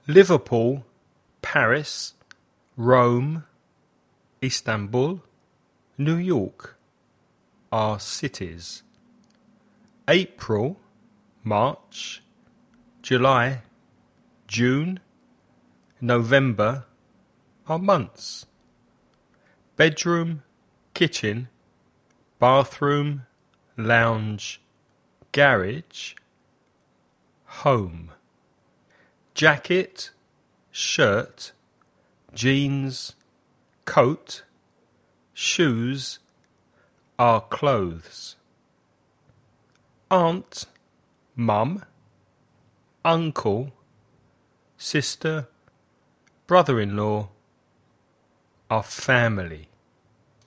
Liverpool, Paris, Rome, Istanbul, New York are cities. April, March, July, June, November are months. Bedroom, kitchen, bathroom, lounge, garage, home. Jacket, shirt, jeans, coat, shoes are clothes. Aunt, mum, uncle, sister, brother-in-law are family.